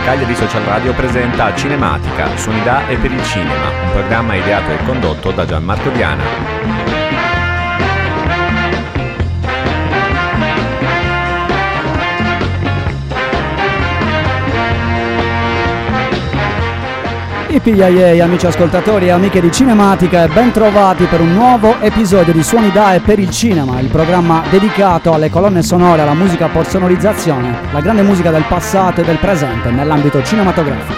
Cagliari Social Radio presenta Cinematica, suoni da e per il cinema, un programma ideato e condotto da Gianmarco Diana. Yippee, amici ascoltatori e amiche di Cinematica, e ben trovati per un nuovo episodio di Suoni da e per il cinema, il programma dedicato alle colonne sonore, alla musica por sonorizzazione, la grande musica del passato e del presente nell'ambito cinematografico.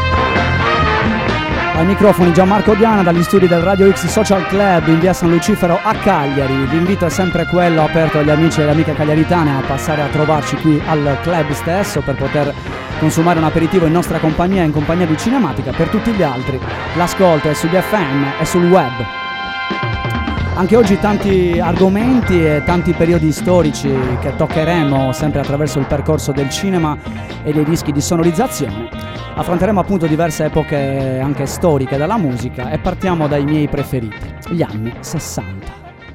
Ai microfoni Gianmarco Diana dagli studi del Radio X Social Club in via San Lucifero a Cagliari. L'invito è sempre quello aperto agli amici e alle amiche cagliaritane a passare a trovarci qui al club stesso per poter consumare un aperitivo in nostra compagnia e in compagnia di Cinematica. Per tutti gli altri l'ascolto è sugli FM e sul web. Anche oggi tanti argomenti e tanti periodi storici che toccheremo sempre attraverso il percorso del cinema e dei dischi di sonorizzazione. Affronteremo appunto diverse epoche anche storiche della musica e partiamo dai miei preferiti, gli anni 60.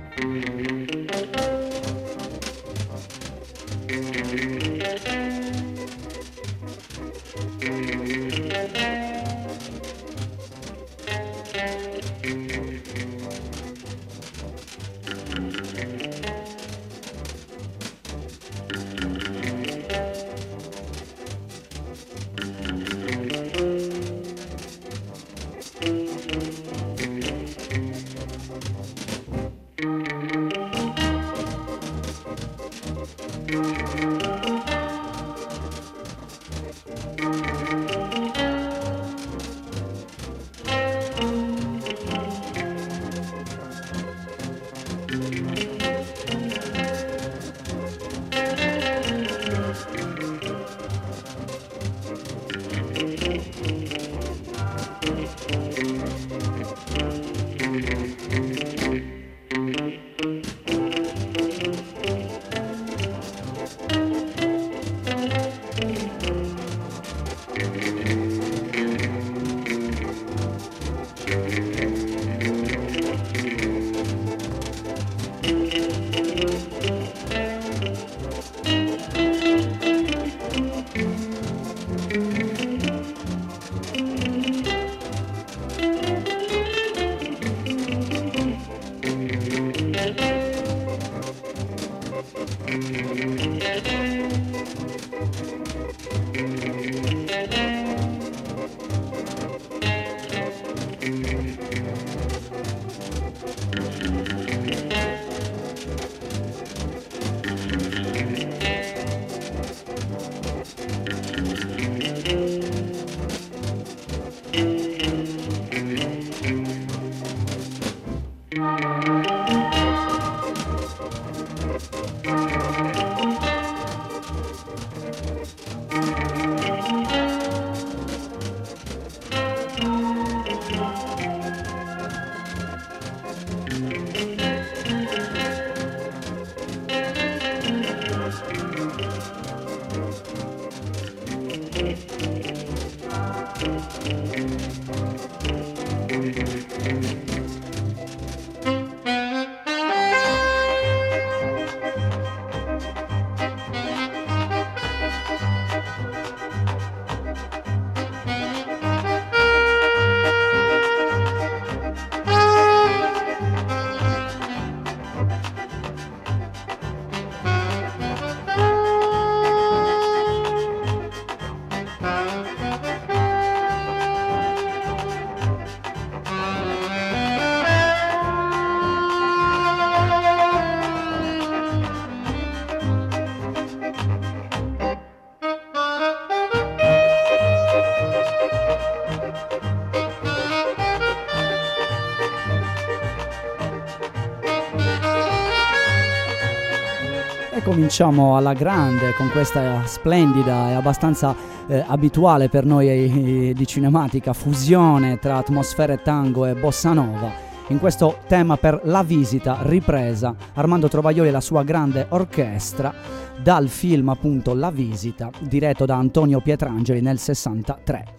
Cominciamo alla grande con questa splendida e abbastanza abituale per noi di Cinematica fusione tra atmosfere tango e bossa nova. In questo tema per La Visita, ripresa Armando Trovaioli e la sua grande orchestra dal film appunto La Visita, diretto da Antonio Pietrangeli nel 63.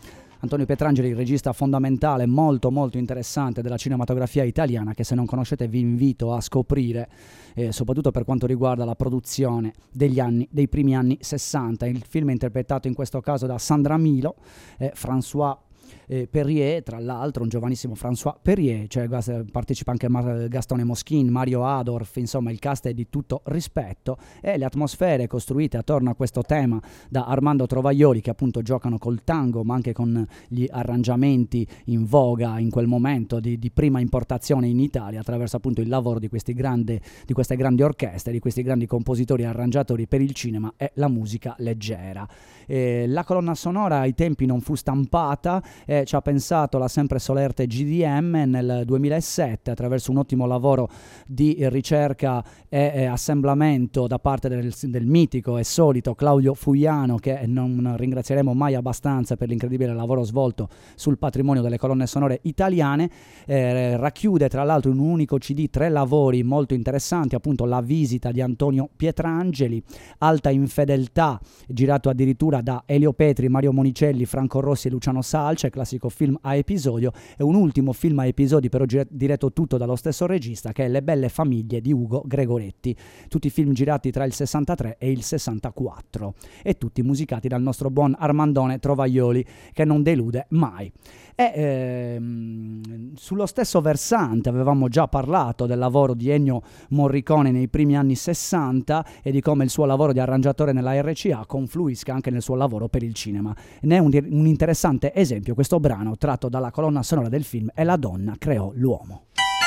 Antonio Pietrangeli, regista fondamentale, molto molto interessante della cinematografia italiana, che se non conoscete vi invito a scoprire, soprattutto per quanto riguarda la produzione dei primi anni 60. Il film è interpretato in questo caso da Sandra Milo, François Perrier, tra l'altro un giovanissimo François Perrier, cioè partecipa anche Gastone Moschin, Mario Adorf, insomma il cast è di tutto rispetto, e le atmosfere costruite attorno a questo tema da Armando Trovaioli, che appunto giocano col tango ma anche con gli arrangiamenti in voga in quel momento di prima importazione in Italia, attraverso appunto il lavoro di queste grandi orchestre, di questi grandi compositori e arrangiatori per il cinema e la musica leggera. La colonna sonora ai tempi non fu stampata, ci ha pensato la sempre solerte GDM nel 2007 attraverso un ottimo lavoro di ricerca e assemblamento da parte del mitico e solito Claudio Fuiano, che non ringrazieremo mai abbastanza per l'incredibile lavoro svolto sul patrimonio delle colonne sonore italiane. Racchiude tra l'altro in un unico CD 3 lavori molto interessanti, appunto La visita di Antonio Pietrangeli, Alta infedeltà, girato addirittura da Elio Petri, Mario Monicelli, Franco Rossi e Luciano Salce, classico film a episodio, e un ultimo film a episodi però diretto tutto dallo stesso regista, che è Le belle famiglie di Ugo Gregoretti, tutti film girati tra il 63 e il 64 e tutti musicati dal nostro buon Armandone Trovaioli, che non delude mai. E sullo stesso versante avevamo già parlato del lavoro di Ennio Morricone nei primi anni 60 e di come il suo lavoro di arrangiatore nella RCA confluisca anche nel suo lavoro per il cinema. Ne è un interessante esempio questo brano tratto dalla colonna sonora del film E la donna creò l'uomo.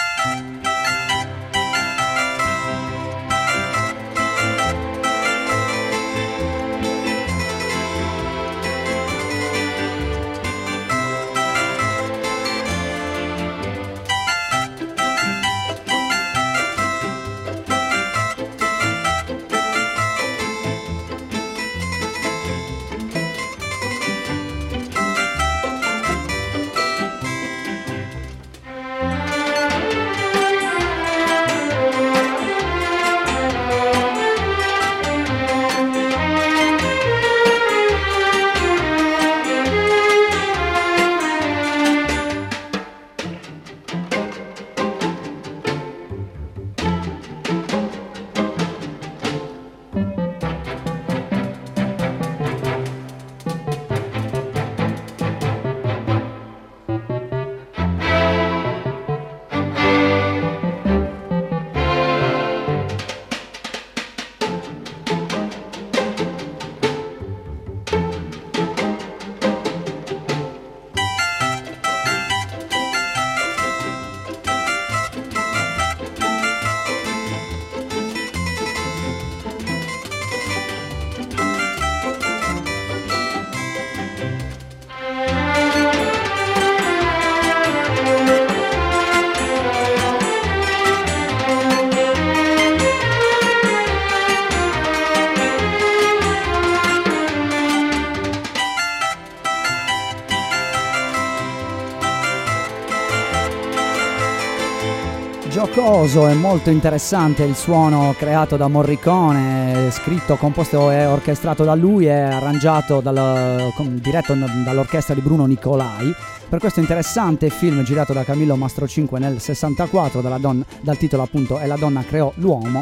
Giocoso e molto interessante il suono creato da Morricone, scritto, composto e orchestrato da lui e arrangiato diretto dall'orchestra di Bruno Nicolai per questo interessante film girato da Camillo Mastrocinque nel 64 dal titolo appunto E la donna creò l'uomo.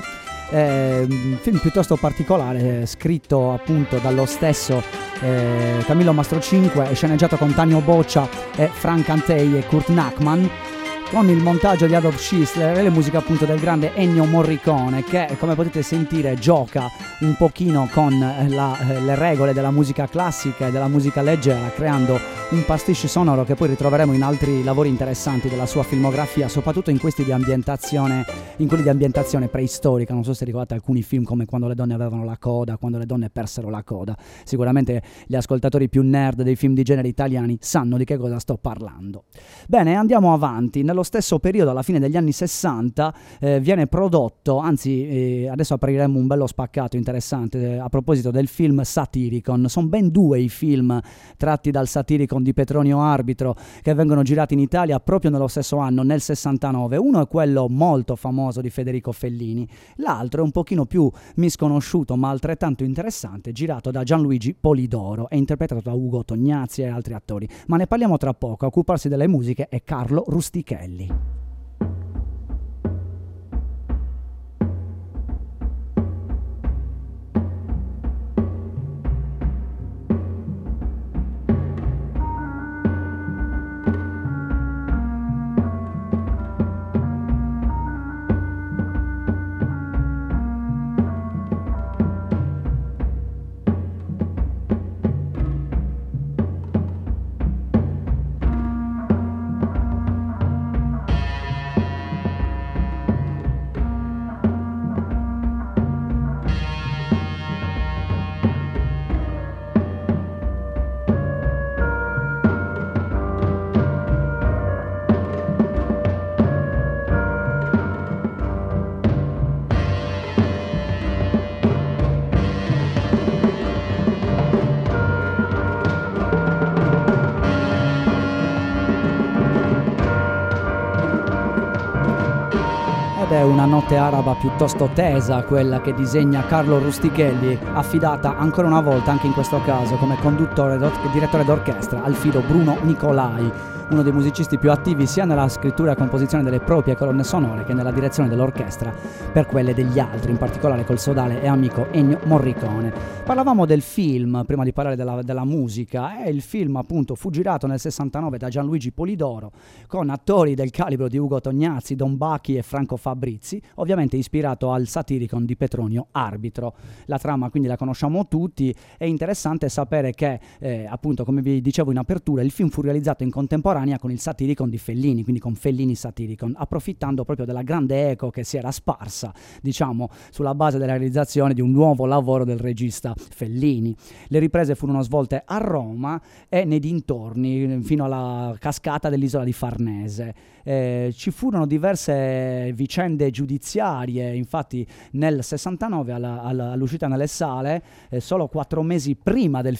Un film piuttosto particolare, scritto appunto dallo stesso Camillo Mastrocinque e sceneggiato con Tanio Boccia e Frank Antei e Kurt Nachman, con il montaggio di Adolf Schisler e le musiche appunto del grande Ennio Morricone, che come potete sentire gioca un pochino con le regole della musica classica e della musica leggera, creando un pasticcio sonoro che poi ritroveremo in altri lavori interessanti della sua filmografia, soprattutto in quelli di ambientazione preistorica. Non so se ricordate alcuni film come Quando le donne avevano la coda, Quando le donne persero la coda. Sicuramente gli ascoltatori più nerd dei film di genere italiani sanno di che cosa sto parlando. Bene, andiamo avanti. Nello stesso periodo, alla fine degli anni 60, viene prodotto, anzi adesso apriremo un bello spaccato interessante a proposito del film Satyricon. Sono ben due i film tratti dal Satyricon Di Petronio Arbitro, che vengono girati in Italia proprio nello stesso anno, nel 69. Uno è quello molto famoso di Federico Fellini, l'altro è un pochino più misconosciuto ma altrettanto interessante, girato da Gianluigi Polidoro e interpretato da Ugo Tognazzi e altri attori, ma ne parliamo tra poco. A occuparsi delle musiche è Carlo Rustichelli. È una notte araba piuttosto tesa quella che disegna Carlo Rustichelli, affidata ancora una volta, anche in questo caso come conduttore e direttore d'orchestra, al filo Bruno Nicolai, uno dei musicisti più attivi sia nella scrittura e composizione delle proprie colonne sonore che nella direzione dell'orchestra per quelle degli altri, in particolare col sodale e amico Ennio Morricone. Parlavamo del film prima di parlare della musica, e il film appunto fu girato nel 69 da Gianluigi Polidoro con attori del calibro di Ugo Tognazzi, Don Bacchi e Franco Fabrizi, ovviamente ispirato al Satiricon di Petronio Arbitro. La trama quindi la conosciamo tutti. È interessante sapere che appunto, come vi dicevo in apertura, il film fu realizzato in contemporanea con il Satiricon di Fellini, quindi con Fellini Satiricon, approfittando proprio della grande eco che si era sparsa, diciamo, sulla base della realizzazione di un nuovo lavoro del regista Fellini. Le riprese furono svolte a Roma e nei dintorni, fino alla cascata dell'isola di Farnese. Ci furono diverse vicende giudiziarie, infatti nel 69 all'uscita nelle sale, solo 4 mesi prima del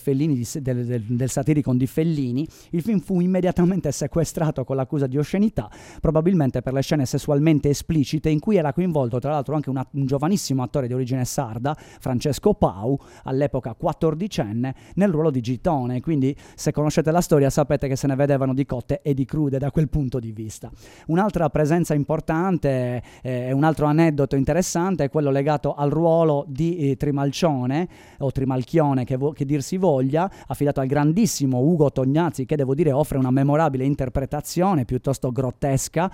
del Satiricon di Fellini, il film fu immediatamente sequestrato con l'accusa di oscenità, probabilmente per le scene sessualmente esplicite in cui era coinvolto tra l'altro anche un giovanissimo attore di origine sarda, Francesco Pau, all'epoca 14enne, nel ruolo di Gitone. Quindi se conoscete la storia sapete che se ne vedevano di cotte e di crude da quel punto di vista. Un'altra presenza importante e un altro aneddoto interessante è quello legato al ruolo di Trimalcione o Trimalchione, che dir si voglia, affidato al grandissimo Ugo Tognazzi, che devo dire offre una memorabile interpretazione piuttosto grottesca.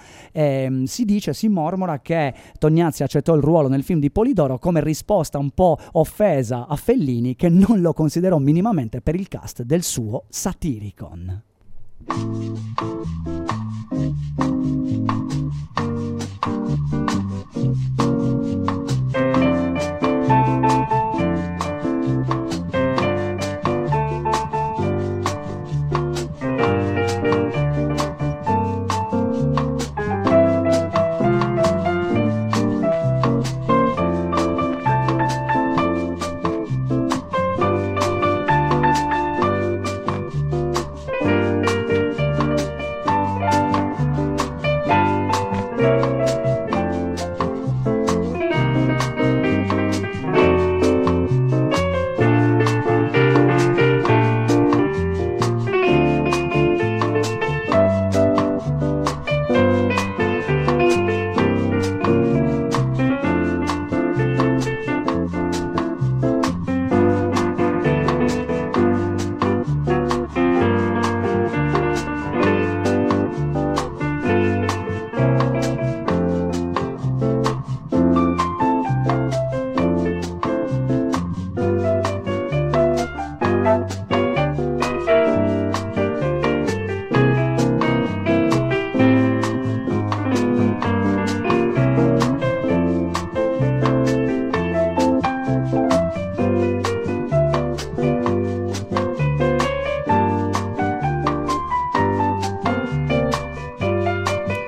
Si mormora che Tognazzi accettò il ruolo nel film di Polidoro come risposta un po' offesa a Fellini, che non lo considerò minimamente per il cast del suo Satiricon.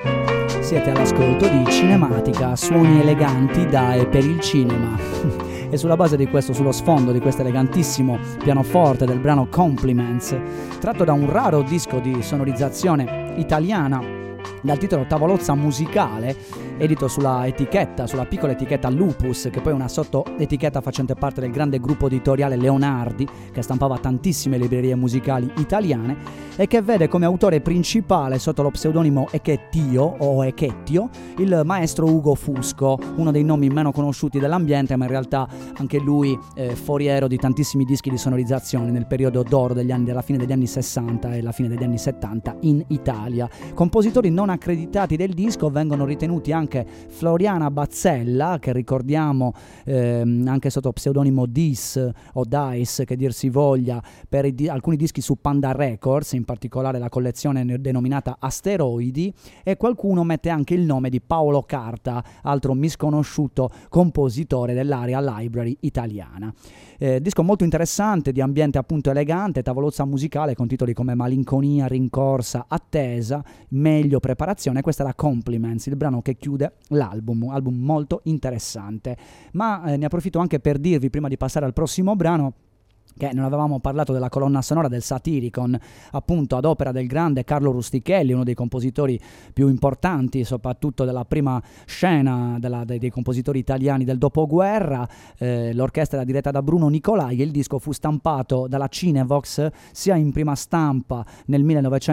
Siete all'ascolto di Cinematica, suoni eleganti da e per il cinema. e sulla base di questo, sullo sfondo di questo elegantissimo pianoforte del brano Compliments, tratto da un raro disco di sonorizzazione italiana dal titolo Tavolozza Musicale, edito sulla piccola etichetta Lupus, che poi è una sottoetichetta facente parte del grande gruppo editoriale Leonardi, che stampava tantissime librerie musicali italiane, e che vede come autore principale, sotto lo pseudonimo Echettio il maestro Ugo Fusco, uno dei nomi meno conosciuti dell'ambiente, ma in realtà anche lui foriero di tantissimi dischi di sonorizzazione nel periodo d'oro della fine degli anni 60 e la fine degli anni 70 in Italia. Compositori non accreditati del disco vengono ritenuti anche Floriana Bazzella, che ricordiamo anche sotto pseudonimo Dice o Dice, che dir si voglia, per alcuni dischi su Panda Records, in particolare la collezione denominata Asteroidi, e qualcuno mette anche il nome di Paolo Carta, altro misconosciuto compositore dell'Area Library italiana. Disco molto interessante, di ambiente appunto elegante, tavolozza musicale con titoli come Malinconia, Rincorsa, Attesa, Meglio, Preparazione. Questa è la Compliments, il brano che chiude l'album molto interessante. Ma ne approfitto anche per dirvi, prima di passare al prossimo brano, che non avevamo parlato della colonna sonora del Satyricon, appunto ad opera del grande Carlo Rustichelli, uno dei compositori più importanti, soprattutto della prima scena dei compositori italiani del dopoguerra. L'orchestra era diretta da Bruno Nicolai e il disco fu stampato dalla Cinevox sia in prima stampa nel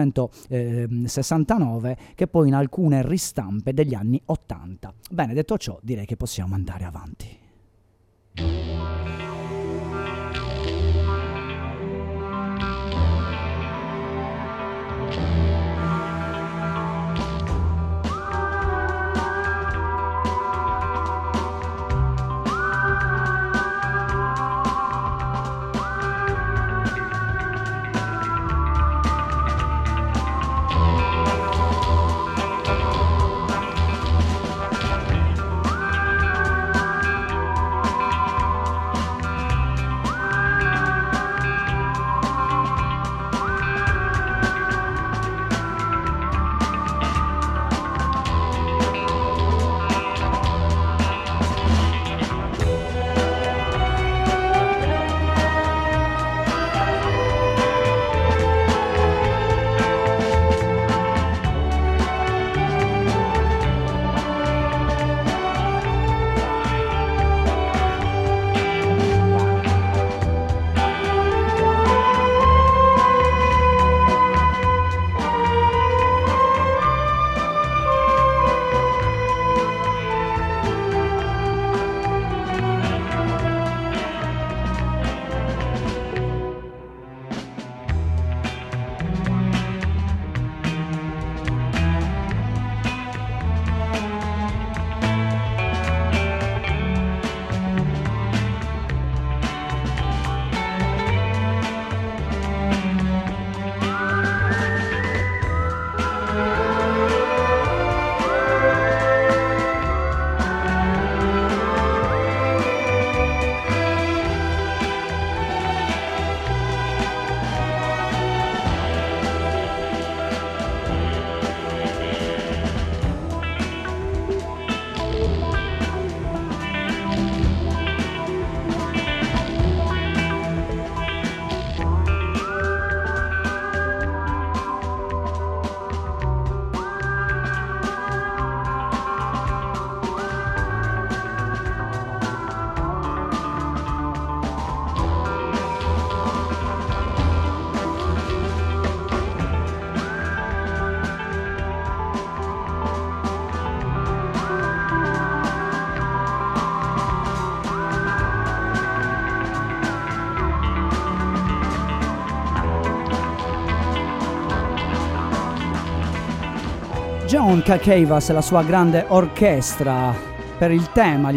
1969 che poi in alcune ristampe degli anni 80. Bene, detto ciò, direi che possiamo andare avanti. John Kakavas e la sua grande orchestra per il tema,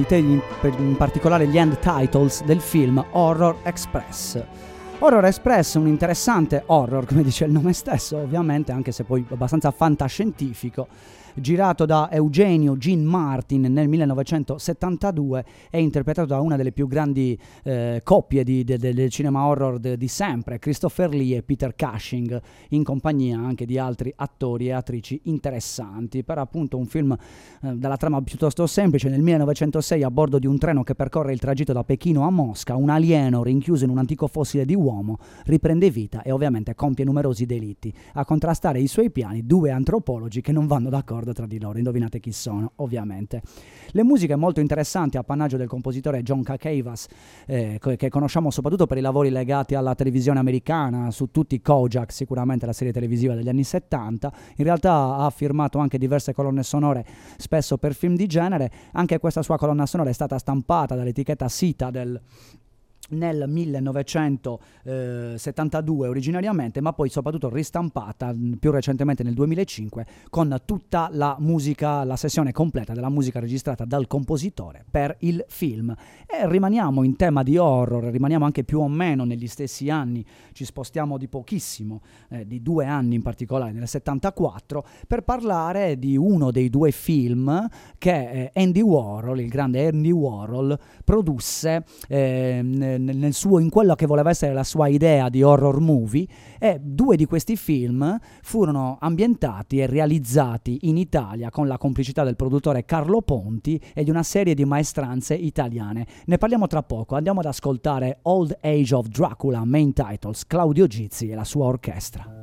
in particolare gli end titles del film Horror Express. Horror Express, un interessante horror, come dice il nome stesso, ovviamente, anche se poi abbastanza fantascientifico, girato da Eugenio Jean Martin nel 1972 e interpretato da una delle più grandi coppie del cinema horror di sempre, Christopher Lee e Peter Cushing, in compagnia anche di altri attori e attrici interessanti, per appunto un film dalla trama piuttosto semplice. Nel 1906, a bordo di un treno che percorre il tragitto da Pechino a Mosca, un alieno rinchiuso in un antico fossile di uomo riprende vita e ovviamente compie numerosi delitti. A contrastare i suoi piani due antropologi che non vanno d'accordo tra di loro. Indovinate chi sono, ovviamente. Le musiche molto interessanti, appannaggio del compositore John Kakavas, che conosciamo soprattutto per i lavori legati alla televisione americana, su tutti Kojak, sicuramente la serie televisiva degli anni 70. In realtà ha firmato anche diverse colonne sonore, spesso per film di genere. Anche questa sua colonna sonora è stata stampata dall'etichetta Citadel nel 1972 originariamente, ma poi soprattutto ristampata più recentemente nel 2005 con tutta la musica, la sessione completa della musica registrata dal compositore per il film. E rimaniamo in tema di horror, rimaniamo anche più o meno negli stessi anni, ci spostiamo di pochissimo, di 2 anni in particolare, nel 74, per parlare di uno dei 2 film che Andy Warhol, il grande Andy Warhol, produsse in quello che voleva essere la sua idea di horror movie, e 2 di questi film furono ambientati e realizzati in Italia con la complicità del produttore Carlo Ponti e di una serie di maestranze italiane. Ne parliamo tra poco, andiamo ad ascoltare Old Age of Dracula, main titles, Claudio Gizzi e la sua orchestra.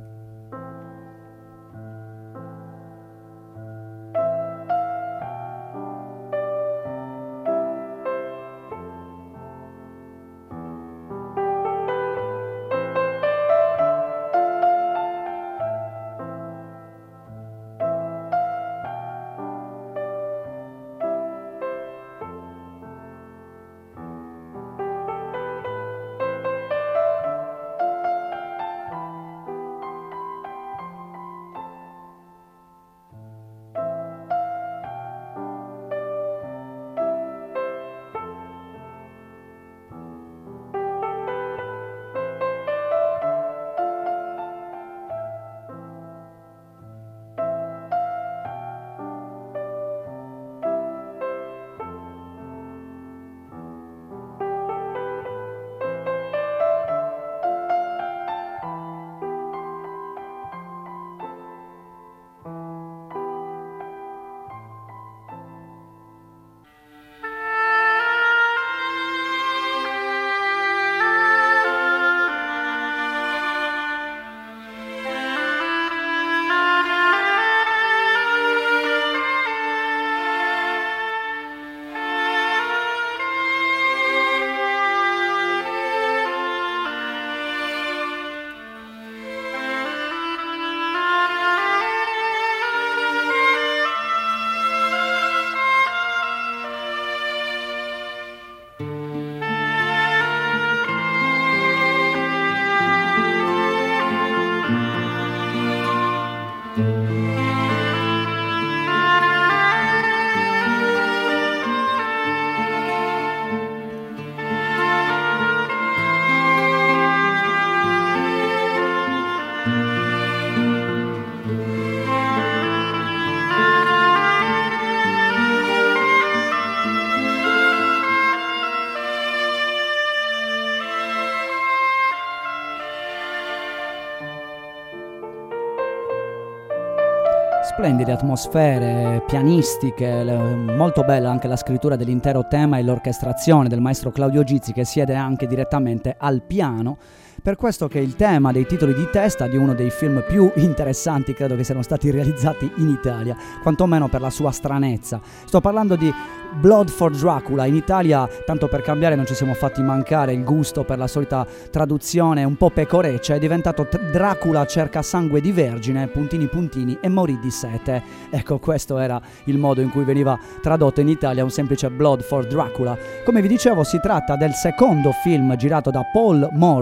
Splendide atmosfere pianistiche, molto bella anche la scrittura dell'intero tema e l'orchestrazione del maestro Claudio Gizzi, che siede anche direttamente al piano. Per questo che il tema dei titoli di testa di uno dei film più interessanti credo che siano stati realizzati in Italia, quantomeno per la sua stranezza. Sto parlando di Blood for Dracula. In Italia, tanto per cambiare, non ci siamo fatti mancare il gusto per la solita traduzione un po' pecoreccia, è diventato Dracula cerca sangue di vergine, puntini puntini, e morì di sete. Ecco, questo era il modo in cui veniva tradotto in Italia un semplice Blood for Dracula. Come vi dicevo, si tratta del secondo film girato da Paul Morrissey,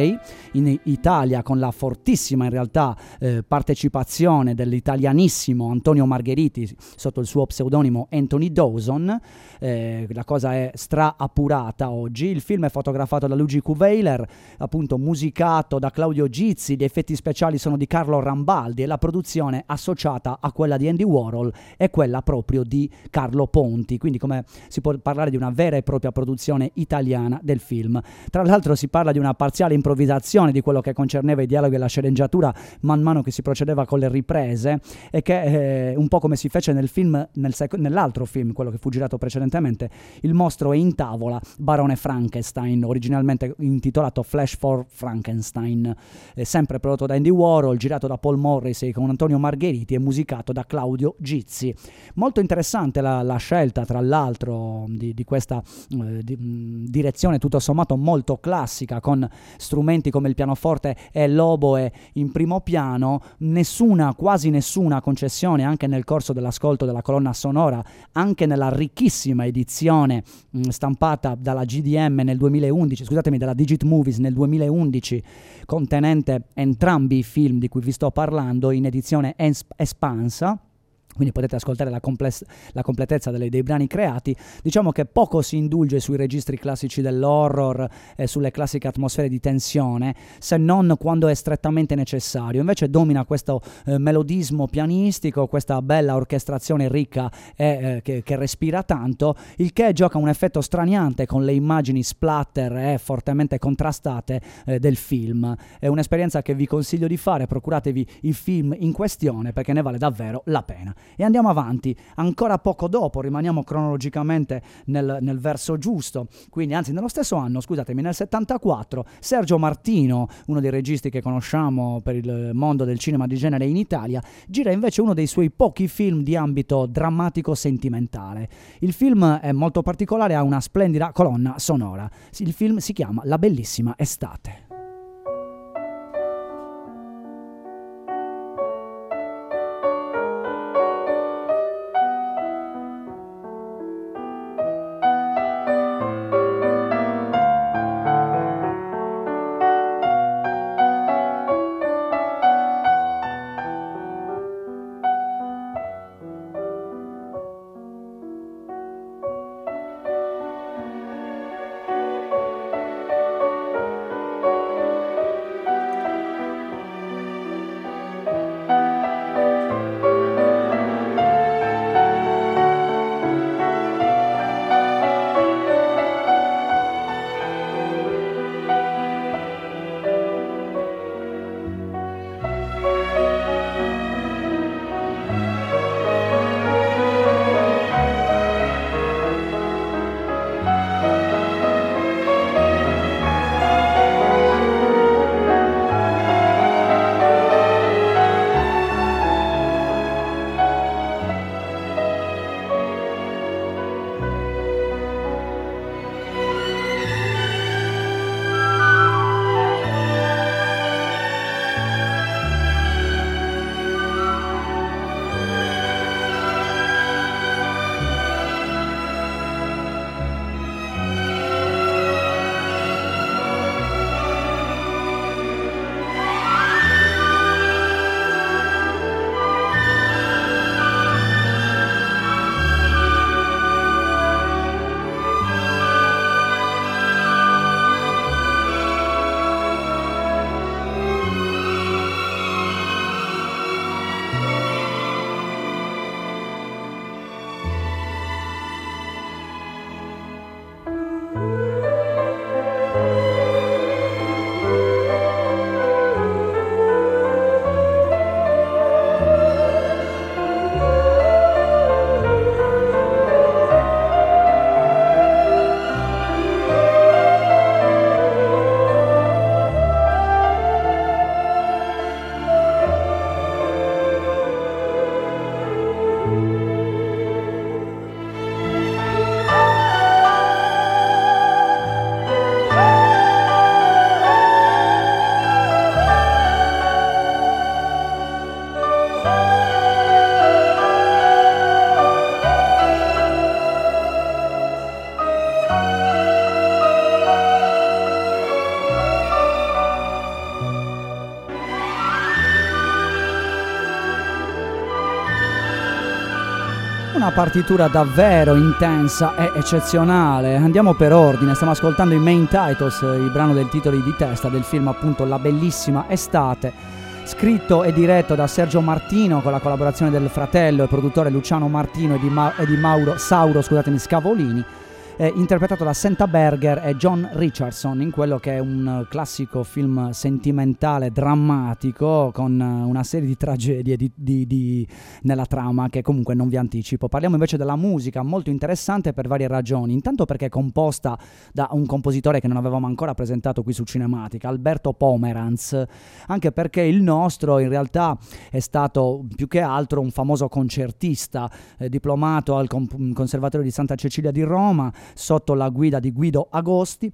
Rai, in Italia con la fortissima in realtà partecipazione dell'italianissimo Antonio Margheriti sotto il suo pseudonimo Anthony Dawson. La cosa è stra-appurata oggi. Il film è fotografato da Luigi Kuveiler, appunto musicato da Claudio Gizzi, gli effetti speciali sono di Carlo Rambaldi e la produzione associata a quella di Andy Warhol è quella proprio di Carlo Ponti, quindi come si può parlare di una vera e propria produzione italiana del film. Tra l'altro si parla di una parziale improvvisazione di quello che concerneva i dialoghi e la sceneggiatura man mano che si procedeva con le riprese, e che un po' come si fece nel film, nell'altro film, quello che fu girato precedentemente, Il mostro è in tavola, Barone Frankenstein, originalmente intitolato Flash for Frankenstein, sempre prodotto da Andy Warhol, girato da Paul Morrissey con Antonio Margheriti e musicato da Claudio Gizzi. Molto interessante la scelta, tra l'altro, di questa direzione tutto sommato molto classica, con strumenti come il pianoforte e l'oboe in primo piano, quasi nessuna concessione anche nel corso dell'ascolto della colonna sonora, anche nella ricchissima edizione stampata dalla GDM nel 2011, dalla Digit Movies nel 2011, contenente entrambi i film di cui vi sto parlando in edizione espansa. Quindi potete ascoltare la completezza dei brani creati. Diciamo che poco si indulge sui registri classici dell'horror e sulle classiche atmosfere di tensione, se non quando è strettamente necessario. Invece domina questo melodismo pianistico, questa bella orchestrazione ricca e che respira tanto, il che gioca un effetto straniante con le immagini splatter e fortemente contrastate del film. È un'esperienza che vi consiglio di fare, procuratevi il film in questione perché ne vale davvero la pena. E andiamo avanti, ancora poco dopo, rimaniamo cronologicamente nel verso giusto, quindi anzi nello stesso anno, scusatemi, nel 74, Sergio Martino, uno dei registi che conosciamo per il mondo del cinema di genere in Italia, gira invece uno dei suoi pochi film di ambito drammatico sentimentale. Il film è molto particolare, ha una splendida colonna sonora. Il film si chiama La bellissima estate. una partitura davvero intensa e eccezionale. Andiamo per ordine, stiamo ascoltando i main titles, il brano del titolo di testa del film, appunto La bellissima estate, scritto e diretto da Sergio Martino con la collaborazione del fratello e produttore Luciano Martino e di Mauro Sauro, Scavolini, interpretato da Senta Berger e John Richardson in quello che è un classico film sentimentale, drammatico, con una serie di tragedie nella trama che comunque non vi anticipo. Parliamo invece della musica, molto interessante per varie ragioni. Intanto perché è composta da un compositore che non avevamo ancora presentato qui su Cinematica, Alberto Pomeranz, anche perché il nostro in realtà è stato più che altro un famoso concertista, diplomato al Conservatorio di Santa Cecilia di Roma, sotto la guida di Guido Agosti,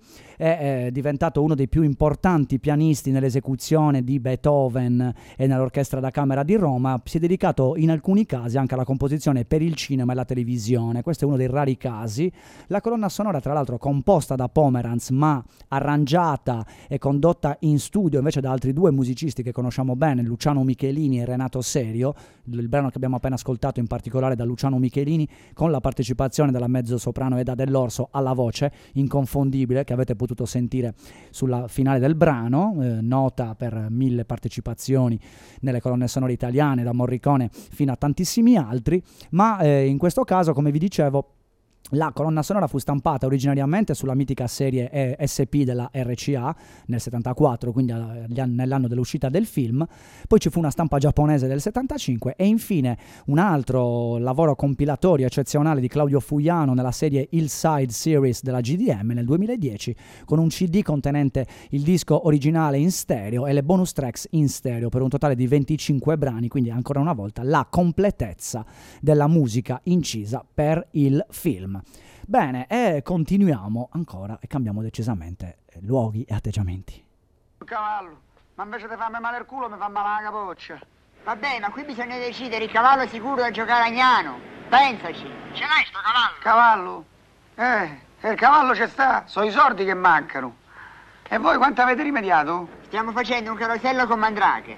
è diventato uno dei più importanti pianisti nell'esecuzione di Beethoven e nell'Orchestra da Camera di Roma. Si è dedicato in alcuni casi anche alla composizione per il cinema e la televisione. Questo è uno dei rari casi. La colonna sonora, tra l'altro, composta da Pomeranz, ma arrangiata e condotta in studio invece da altri due musicisti che conosciamo bene, Luciano Michelini e Renato Serio. Il brano che abbiamo appena ascoltato in particolare da Luciano Michelini, con la partecipazione della mezzosoprano Eda Dell'Orso alla voce, inconfondibile, che avete potuto sentire sulla finale del brano, nota per 1000 partecipazioni nelle colonne sonore italiane, da Morricone fino a tantissimi altri, ma in questo caso, come vi dicevo, la colonna sonora fu stampata originariamente sulla mitica serie SP della RCA nel 74, quindi nell'anno dell'uscita del film. Poi ci fu una stampa giapponese del 75 e infine un altro lavoro compilatorio eccezionale di Claudio Fuiano nella serie Hillside Series della GDM nel 2010, con un CD contenente il disco originale in stereo e le bonus tracks in stereo per un totale di 25 brani, quindi ancora una volta la completezza della musica incisa per il film. Bene, e continuiamo ancora e cambiamo decisamente luoghi e atteggiamenti. Cavallo, ma invece di farmi male il culo mi fa male la capoccia. Vabbè, ma qui bisogna decidere, il cavallo è sicuro da giocare a Gnano. Pensaci. Ce l'hai sto cavallo? Cavallo? Il cavallo c'è sta, sono i soldi che mancano. E voi quanto avete rimediato? Stiamo facendo un carosello con Mandrake.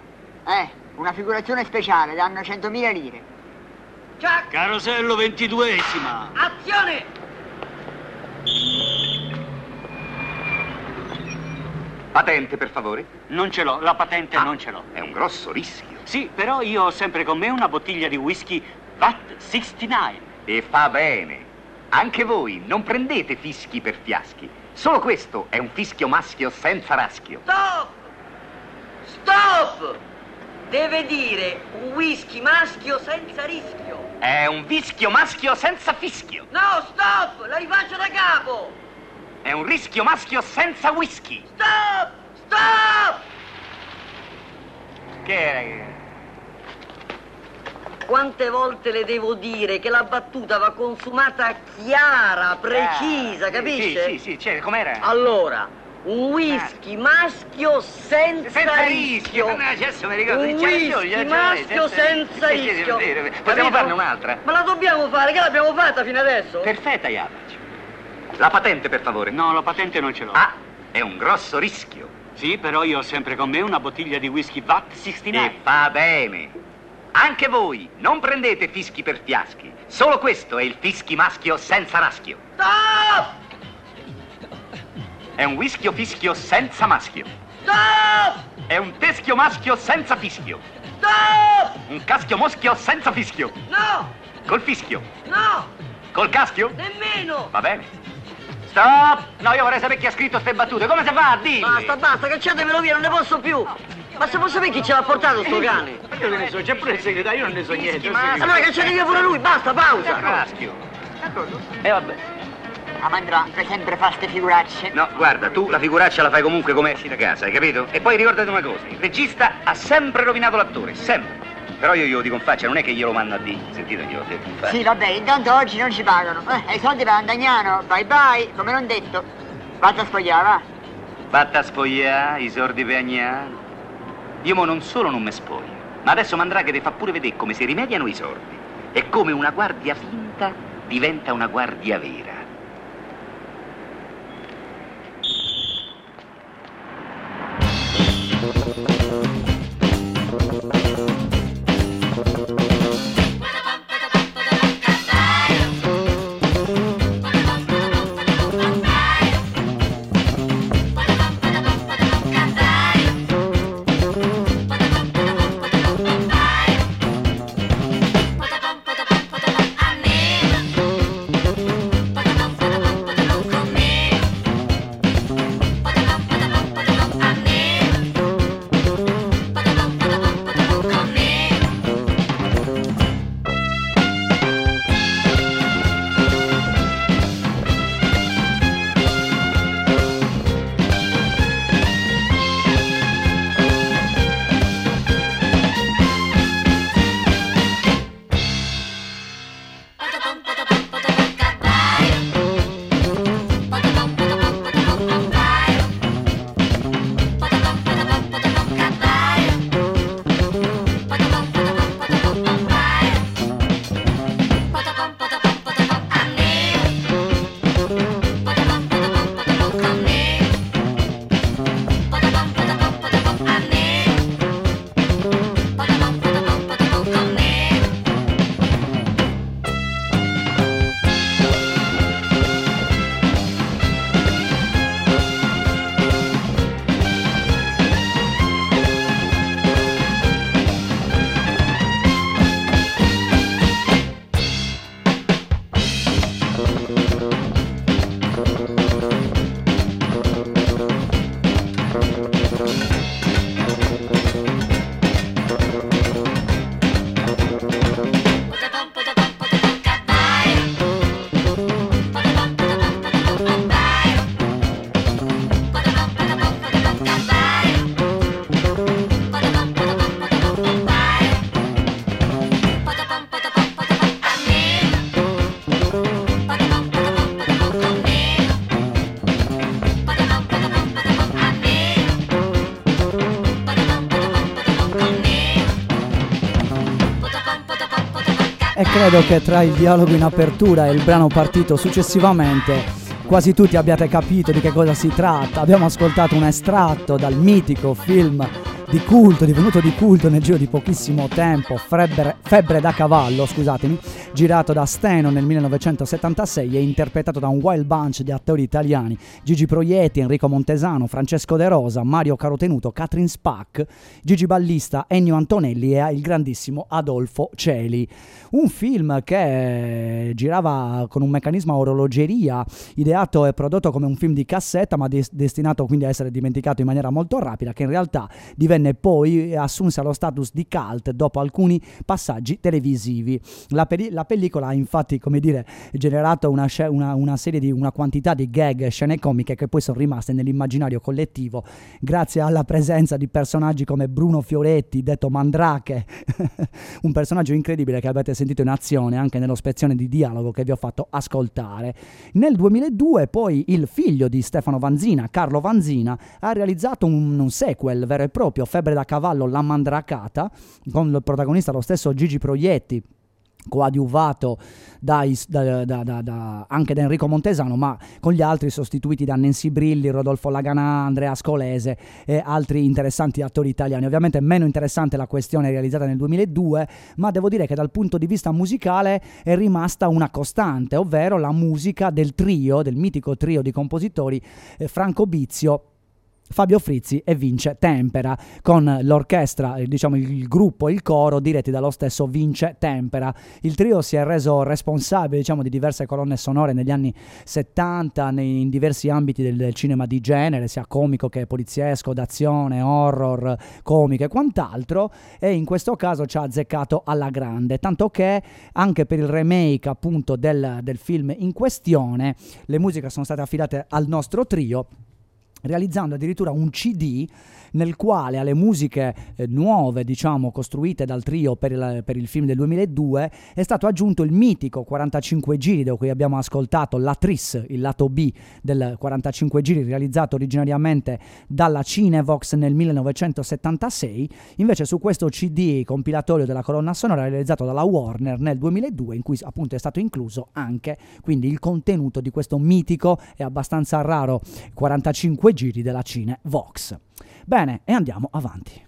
Una figurazione speciale, danno 100.000 lire. Ciao! Carosello 22esima! Azione! Patente, per favore? Non ce l'ho, la patente non ce l'ho. È un grosso rischio. Sì, però io ho sempre con me una bottiglia di whisky VAT 69. E fa bene. Anche voi non prendete fischi per fiaschi. Solo questo è un fischio maschio senza raschio. Stop! Stop! Deve dire un whisky maschio senza rischio. È un vischio maschio senza fischio. No, stop! La rifaccio da capo! È un rischio maschio senza whisky. Stop! Stop! Che era? Quante volte le devo dire che la battuta va consumata chiara, precisa, capisce? Sì, certo, com'era? Allora, un whisky maschio senza rischio. Adesso mi ricordo. Un whisky maschio senza rischio. Possiamo farne un'altra? Ma la dobbiamo fare, che l'abbiamo fatta fino adesso? Perfetta, Iapac. La patente, per favore. No, la patente non ce l'ho. Ah, è un grosso rischio. Sì, però io ho sempre con me una bottiglia di whisky VAT 69. E fa bene. Anche voi non prendete fischi per fiaschi. Solo questo è il fischi maschio senza raschio. Stop! È un whischio fischio senza maschio. Stop! È un teschio maschio senza fischio. Stop! Un caschio moschio senza fischio. No! Col fischio. No! Col caschio? Nemmeno! Va bene. Stop! No, io vorrei sapere chi ha scritto ste battute. Come si fa a dirle? Basta, cacciatemelo via, non ne posso più! Ma se posso sapere chi ce l'ha portato sto cane? Io che ne so, c'è pure il segretario, io non ne so niente. Allora cacciate via pure lui, basta, pausa! Caschio. E vabbè. A Mandrake sempre fa ste figuracce. No, guarda, tu la figuraccia la fai comunque come esci da casa, hai capito? E poi ricordati una cosa, il regista ha sempre rovinato l'attore, sempre. Però io glielo dico in faccia, non è che glielo mando a dire. Sentite, glielo ho detto in faccia. Sì, vabbè, intanto oggi non ci pagano. I soldi per Andagnano, bye bye, come non detto. Vatti a spogliare, va. Vatta a spogliare, i sordi per Agnano. Io mo non solo non mi spoglio, ma adesso Mandrake ti fa pure vedere come si rimediano i sordi. E come una guardia finta diventa una guardia vera. E credo che tra il dialogo in apertura e il brano partito successivamente quasi tutti abbiate capito di che cosa si tratta. Abbiamo ascoltato un estratto dal mitico film di culto, divenuto di culto nel giro di pochissimo tempo, Febbre da cavallo, scusatemi, girato da Steno nel 1976 e interpretato da un wild bunch di attori italiani: Gigi Proietti, Enrico Montesano, Francesco De Rosa, Mario Carotenuto, Catherine Spack, Gigi Ballista, Ennio Antonelli e il grandissimo Adolfo Celi. Un film che girava con un meccanismo a orologeria, ideato e prodotto come un film di cassetta, ma destinato quindi a essere dimenticato in maniera molto rapida, che in realtà divenne poi, assunse lo status di cult dopo alcuni passaggi televisivi. La pellicola ha infatti, come dire, generato una serie di una quantità di gag e scene comiche che poi sono rimaste nell'immaginario collettivo grazie alla presenza di personaggi come Bruno Fioretti, detto Mandrake, un personaggio incredibile che avete sentito in azione anche nello spezzone di dialogo che vi ho fatto ascoltare. Nel 2002 poi il figlio di Stefano Vanzina, Carlo Vanzina, ha realizzato un sequel vero e proprio, Febbre da cavallo, La Mandracata, con il protagonista lo stesso Gigi Proietti, coadiuvato anche da Enrico Montesano, ma con gli altri sostituiti da Nancy Brilli, Rodolfo Laganà, Andrea Scolese e altri interessanti attori italiani. Ovviamente meno interessante la questione realizzata nel 2002, ma devo dire che dal punto di vista musicale è rimasta una costante, ovvero la musica del mitico trio di compositori Franco Bizio, Fabio Frizzi e Vince Tempera, con l'orchestra, diciamo il gruppo, il coro diretti dallo stesso Vince Tempera. Il trio si è reso responsabile, diciamo, di diverse colonne sonore negli anni 70 in diversi ambiti del cinema di genere, sia comico che poliziesco, d'azione, horror, comico e quant'altro, e in questo caso ci ha azzeccato alla grande, tanto che anche per il remake appunto del film in questione le musiche sono state affidate al nostro trio, realizzando addirittura un CD nel quale alle musiche nuove, diciamo, costruite dal trio per il film del 2002 è stato aggiunto il mitico 45 giri, da cui abbiamo ascoltato la Tris, il lato B del 45 giri realizzato originariamente dalla Cinevox nel 1976. Invece su questo CD compilatorio della colonna sonora realizzato dalla Warner nel 2002, in cui appunto è stato incluso anche quindi il contenuto di questo mitico e abbastanza raro 45 giri della Cinevox. Bene, e andiamo avanti.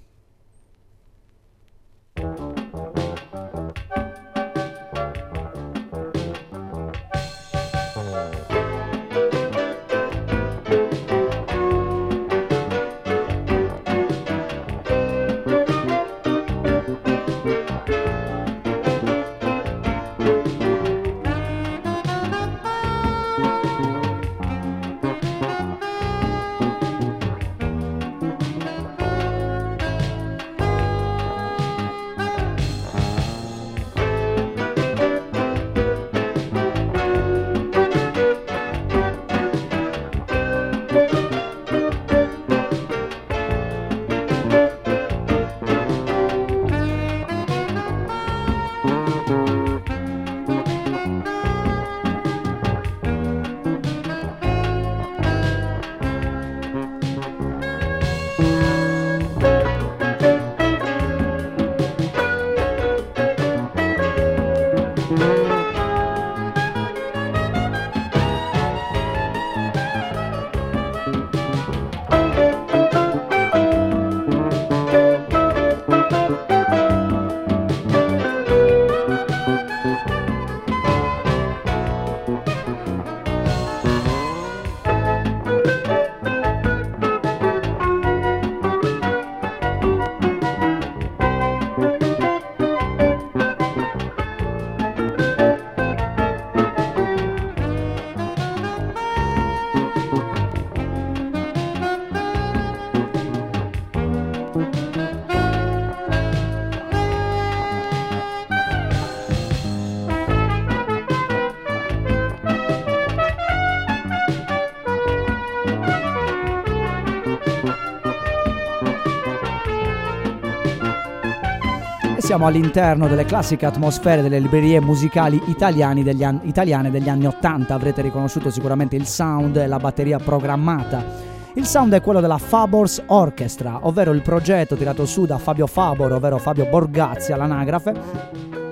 Siamo all'interno delle classiche atmosfere delle librerie musicali italiane degli anni 80. Avrete riconosciuto sicuramente il sound e la batteria programmata. Il sound è quello della Fabors Orchestra, ovvero il progetto tirato su da Fabio Fabor, ovvero Fabio Borgazzi all'anagrafe,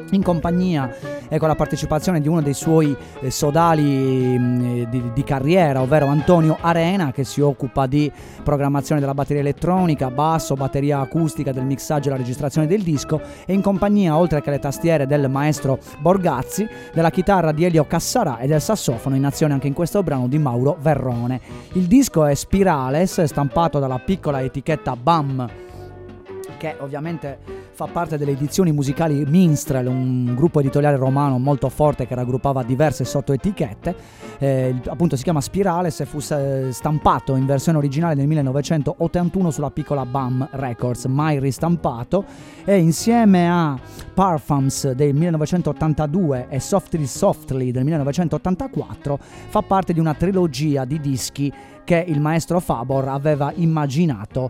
in compagnia e con la partecipazione di uno dei suoi sodali di carriera, ovvero Antonio Arena, che si occupa di programmazione della batteria elettronica, basso, batteria acustica, del mixaggio e la registrazione del disco, e in compagnia, oltre che le tastiere, del maestro Borgazzi, della chitarra di Elio Cassarà e del sassofono, in azione anche in questo brano, di Mauro Verrone. Il disco è Spirales, stampato dalla piccola etichetta BAM, che ovviamente fa parte delle edizioni musicali Minstrel, un gruppo editoriale romano molto forte che raggruppava diverse sottoetichette. Appunto si chiama Spirales e fu stampato in versione originale nel 1981 sulla piccola BAM Records, mai ristampato, e insieme a Parfums del 1982 e Softly Softly del 1984 fa parte di una trilogia di dischi che il maestro Fabor aveva immaginato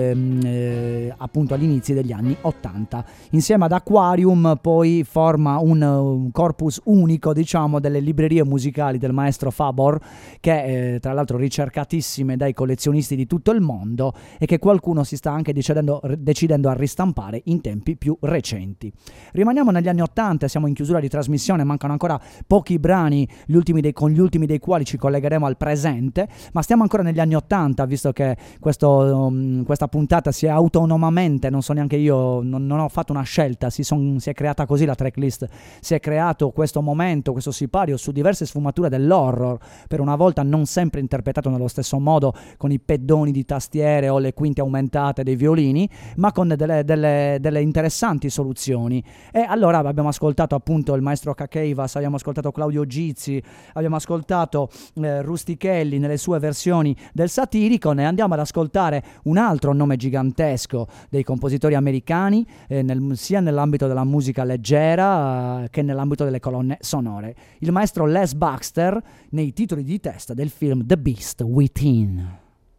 appunto agli inizi degli anni 80. Insieme ad Aquarium poi forma un corpus unico, diciamo, delle librerie musicali del maestro Fabor, che tra l'altro ricercatissime dai collezionisti di tutto il mondo e che qualcuno si sta anche decidendo a ristampare in tempi più recenti. Rimaniamo negli anni 80, siamo in chiusura di trasmissione, mancano ancora pochi brani, con gli ultimi dei quali ci collegheremo al presente, ma stiamo ancora negli anni 80, visto che questa puntata si è autonomamente, non so neanche io, non ho fatto una scelta, si è creata così la tracklist, si è creato questo momento, questo sipario su diverse sfumature dell'horror, per una volta non sempre interpretato nello stesso modo con i pedoni di tastiere o le quinte aumentate dei violini, ma con delle interessanti soluzioni. E allora abbiamo ascoltato appunto il maestro Cacheivas, abbiamo ascoltato Claudio Gizzi, abbiamo ascoltato Rusty Kelly nelle sue versioni del Satyricon, e andiamo ad ascoltare un altro nome gigantesco dei compositori americani, sia nell'ambito della musica leggera che nell'ambito delle colonne sonore, il maestro Les Baxter nei titoli di testa del film The Beast Within.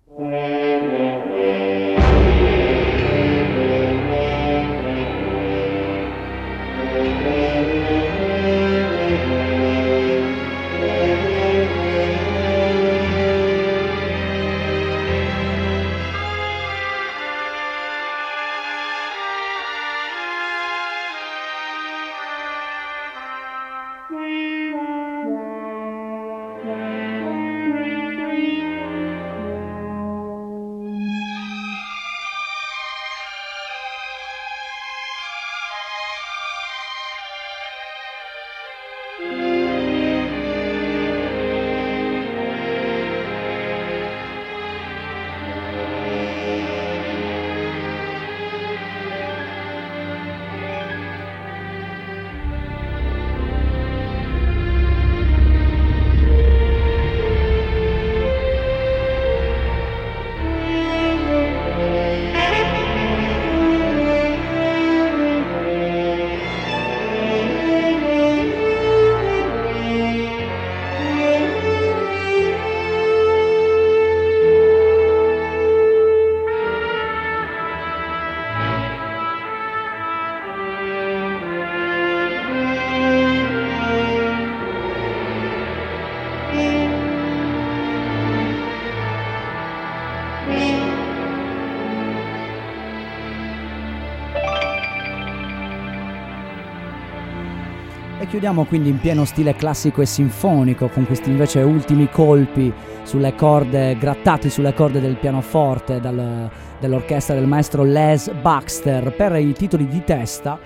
Chiudiamo quindi in pieno stile classico e sinfonico con questi invece ultimi colpi sulle corde, grattati sulle corde del pianoforte dell'orchestra del maestro Les Baxter per i titoli di testa,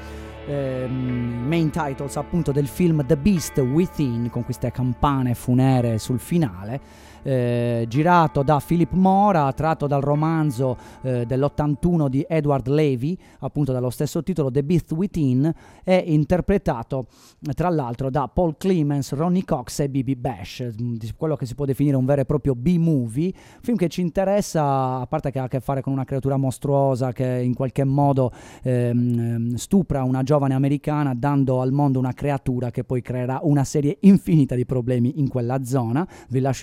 main titles appunto del film The Beast Within, con queste campane funeree sul finale. Girato da Philip Mora, tratto dal romanzo dell'81 di Edward Levy, appunto dallo stesso titolo, The Beast Within, è interpretato tra l'altro da Paul Clemens, Ronnie Cox e Bibi Bash, di quello che si può definire un vero e proprio B-movie, film che ci interessa, a parte che ha a che fare con una creatura mostruosa che in qualche modo stupra una giovane americana, dando al mondo una creatura che poi creerà una serie infinita di problemi in quella zona. Vi lascio immaginare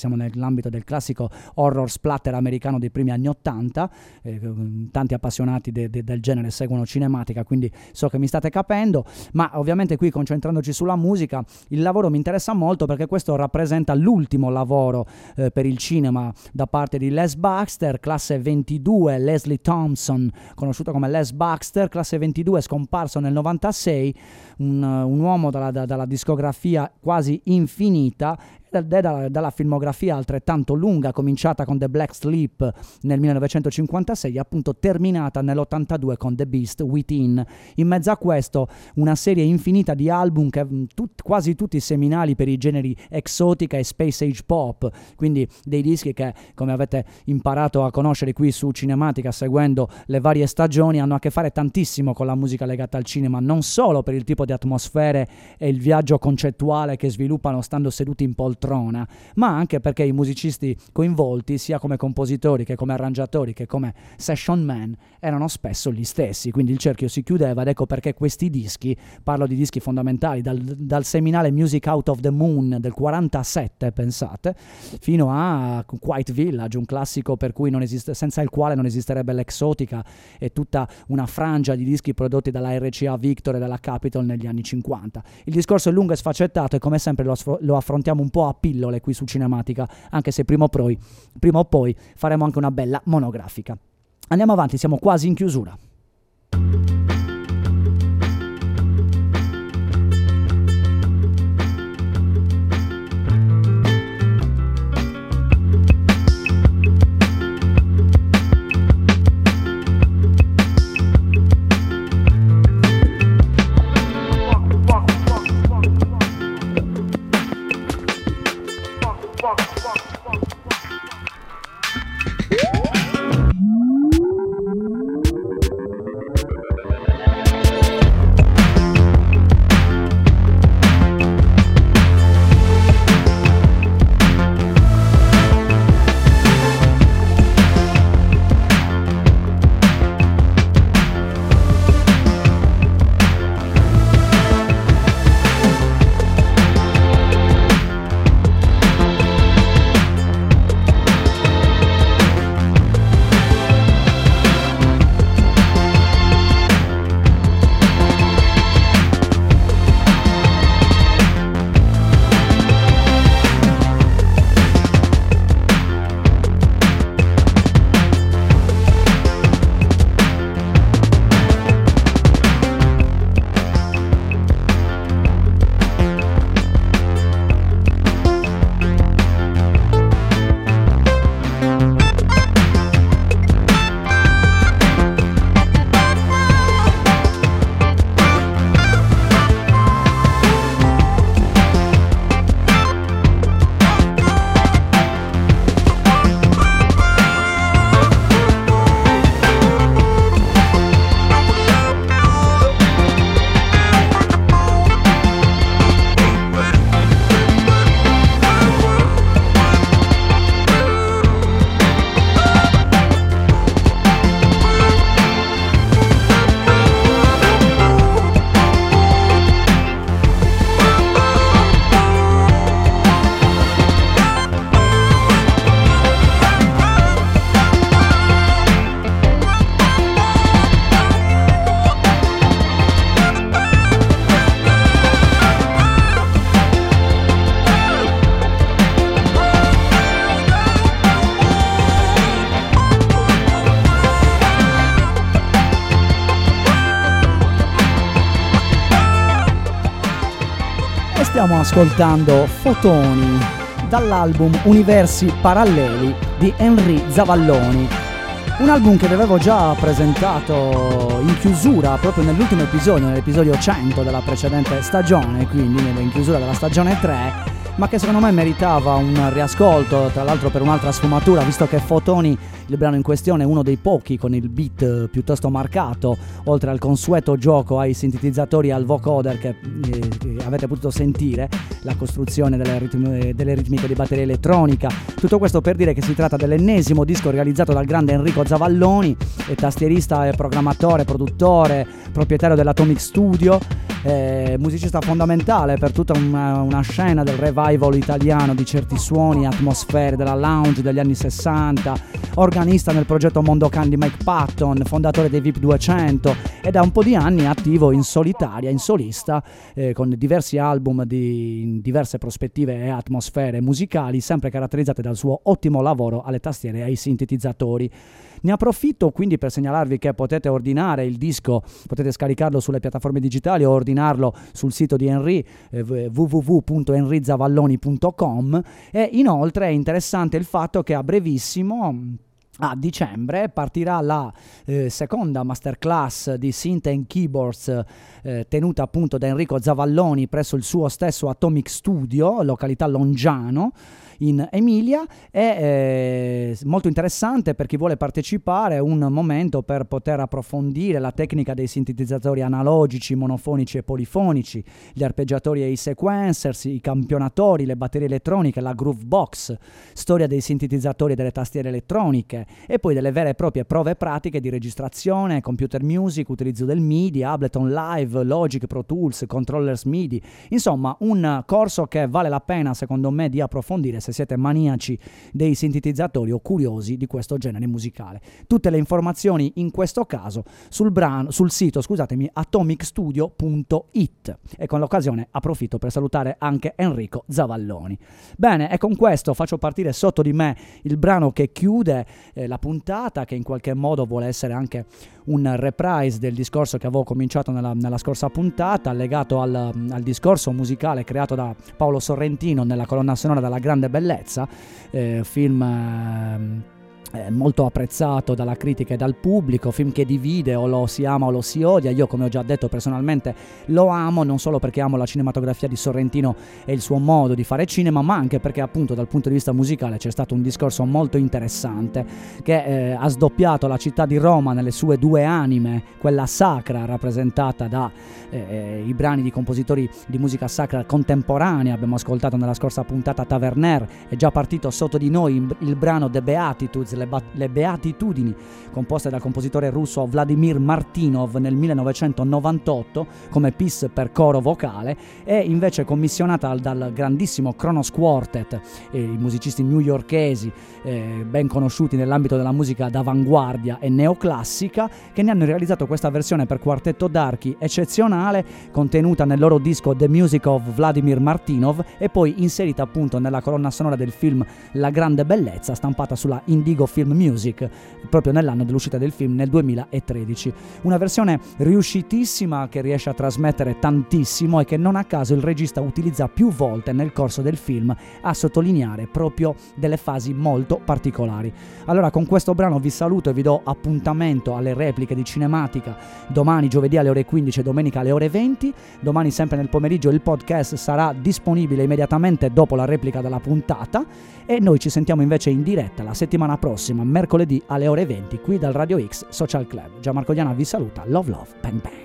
siamo nell'ambito del classico horror splatter americano dei primi anni 80, tanti appassionati del genere seguono Cinematica, quindi so che mi state capendo, ma ovviamente qui concentrandoci sulla musica, il lavoro mi interessa molto perché questo rappresenta l'ultimo lavoro per il cinema da parte di Les Baxter, classe 22, Leslie Thompson, conosciuto come Les Baxter, classe 22, scomparso nel 96, un uomo dalla discografia quasi infinita, dalla filmografia altrettanto lunga, cominciata con The Black Sleep nel 1956 e appunto terminata nell'82 con The Beast Within. In mezzo a questo una serie infinita di album che quasi tutti seminali per i generi exotica e space age pop, quindi dei dischi che, come avete imparato a conoscere qui su Cinematica seguendo le varie stagioni, hanno a che fare tantissimo con la musica legata al cinema, non solo per il tipo di atmosfere e il viaggio concettuale che sviluppano stando seduti in poltrona, ma anche perché i musicisti coinvolti, sia come compositori che come arrangiatori che come session man, erano spesso gli stessi, quindi il cerchio si chiudeva, ed ecco perché questi dischi, parlo di dischi fondamentali dal seminale Music Out of the Moon del 47, pensate, fino a Quiet Village, un classico per cui senza il quale non esisterebbe l'Exotica, e tutta una frangia di dischi prodotti dalla RCA Victor e dalla Capitol negli anni 50. Il discorso è lungo e sfaccettato e come sempre lo affrontiamo un po' a pillole qui su Cinematica, anche se prima o poi faremo anche una bella monografica. Andiamo avanti, siamo quasi in chiusura. Stiamo ascoltando Fotoni dall'album Universi Paralleli di Henry Zavalloni, un album che vi avevo già presentato in chiusura proprio nell'ultimo episodio, nell'episodio 100 della precedente stagione, quindi in chiusura della stagione 3, ma che secondo me meritava un riascolto, tra l'altro per un'altra sfumatura, visto che Fotoni, il brano in questione, è uno dei pochi con il beat piuttosto marcato, oltre al consueto gioco ai sintetizzatori e al vocoder che avete potuto sentire, la costruzione delle ritmiche di batteria elettronica. Tutto questo per dire che si tratta dell'ennesimo disco realizzato dal grande Enrico Zavalloni, tastierista e programmatore, produttore, proprietario dell'Atomic Studio, musicista fondamentale per tutta una scena del revival italiano di certi suoni, atmosfere della lounge degli anni 60, organista nel progetto Mondo Can di Mike Patton, fondatore dei VIP 200 e da un po' di anni attivo in solitaria, in solista, con diversi album in diverse prospettive e atmosfere musicali, sempre caratterizzate dal suo ottimo lavoro alle tastiere e ai sintetizzatori. Ne approfitto quindi per segnalarvi che potete ordinare il disco, potete scaricarlo sulle piattaforme digitali o ordinarlo sul sito di Henry, www.henryzavalloni.com, e inoltre è interessante il fatto che a brevissimo, a dicembre, partirà la seconda masterclass di Synth and Keyboards tenuta appunto da Enrico Zavalloni presso il suo stesso Atomic Studio, località Longiano in Emilia. È molto interessante per chi vuole partecipare, un momento per poter approfondire la tecnica dei sintetizzatori analogici, monofonici e polifonici, gli arpeggiatori e i sequencers, i campionatori, le batterie elettroniche, la groove box, storia dei sintetizzatori e delle tastiere elettroniche, e poi delle vere e proprie prove pratiche di registrazione, computer music, utilizzo del MIDI, Ableton Live, Logic, Pro Tools, controllers MIDI. Insomma, un corso che vale la pena secondo me di approfondire se siete maniaci dei sintetizzatori o curiosi di questo genere musicale. Tutte le informazioni in questo caso sul sito, atomicstudio.it, e con l'occasione approfitto per salutare anche Enrico Zavalloni. Bene, e con questo faccio partire sotto di me il brano che chiude la puntata, che in qualche modo vuole essere anche un reprise del discorso che avevo cominciato nella scorsa puntata, legato al discorso musicale creato da Paolo Sorrentino nella colonna sonora della Grande Bellezza, film molto apprezzato dalla critica e dal pubblico, film che divide, o lo si ama o lo si odia. Io, come ho già detto, personalmente lo amo, non solo perché amo la cinematografia di Sorrentino e il suo modo di fare cinema, ma anche perché appunto dal punto di vista musicale c'è stato un discorso molto interessante che ha sdoppiato la città di Roma nelle sue due anime, quella sacra rappresentata da i brani di compositori di musica sacra contemporanea. Abbiamo ascoltato nella scorsa puntata Taverner, è già partito sotto di noi il brano The Beatitudes, le Beatitudini, composte dal compositore russo Vladimir Martynov nel 1998 come piece per coro vocale, e invece commissionata dal grandissimo Kronos Quartet, i musicisti newyorkesi ben conosciuti nell'ambito della musica d'avanguardia e neoclassica, che ne hanno realizzato questa versione per quartetto d'archi eccezionale, contenuta nel loro disco The Music of Vladimir Martynov e poi inserita appunto nella colonna sonora del film La Grande Bellezza, stampata sulla Indigo Film Music proprio nell'anno dell'uscita del film, nel 2013. Una versione riuscitissima che riesce a trasmettere tantissimo e che non a caso il regista utilizza più volte nel corso del film, a sottolineare proprio delle fasi molto particolari. Allora, con questo brano vi saluto e vi do appuntamento alle repliche di Cinematica domani giovedì alle ore 15 e domenica alle ore 20. Domani sempre nel pomeriggio il podcast sarà disponibile immediatamente dopo la replica della puntata, e noi ci sentiamo invece in diretta la settimana prossima, mercoledì alle ore 20, qui dal Radio X Social Club. Gianmarco Diana vi saluta, love love, bang bang.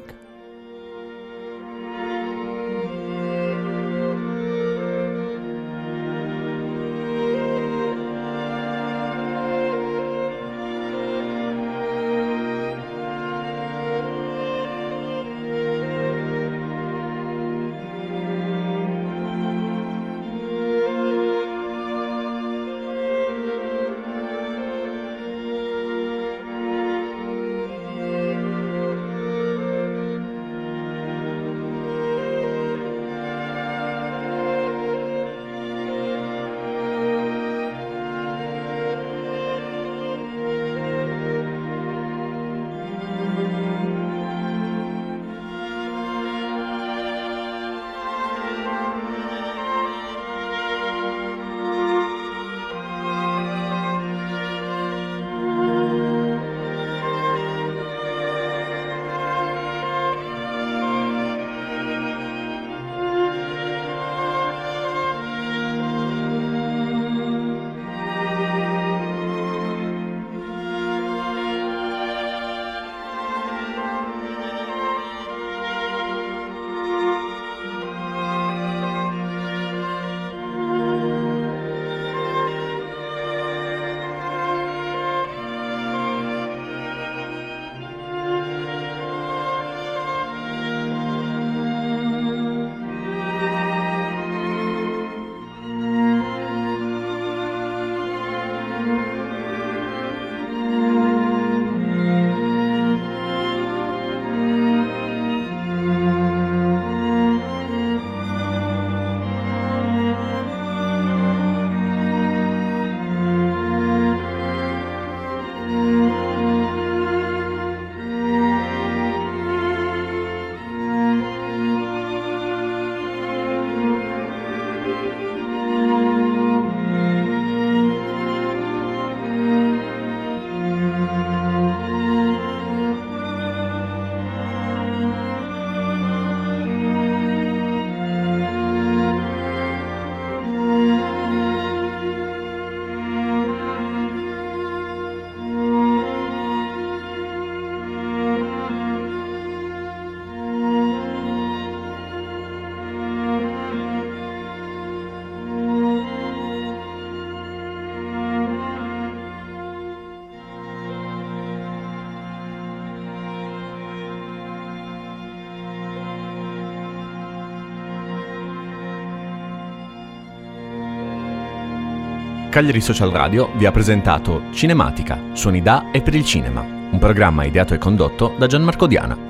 Cagliari Social Radio vi ha presentato Cinematica, suoni da e per il cinema, un programma ideato e condotto da Gianmarco Diana.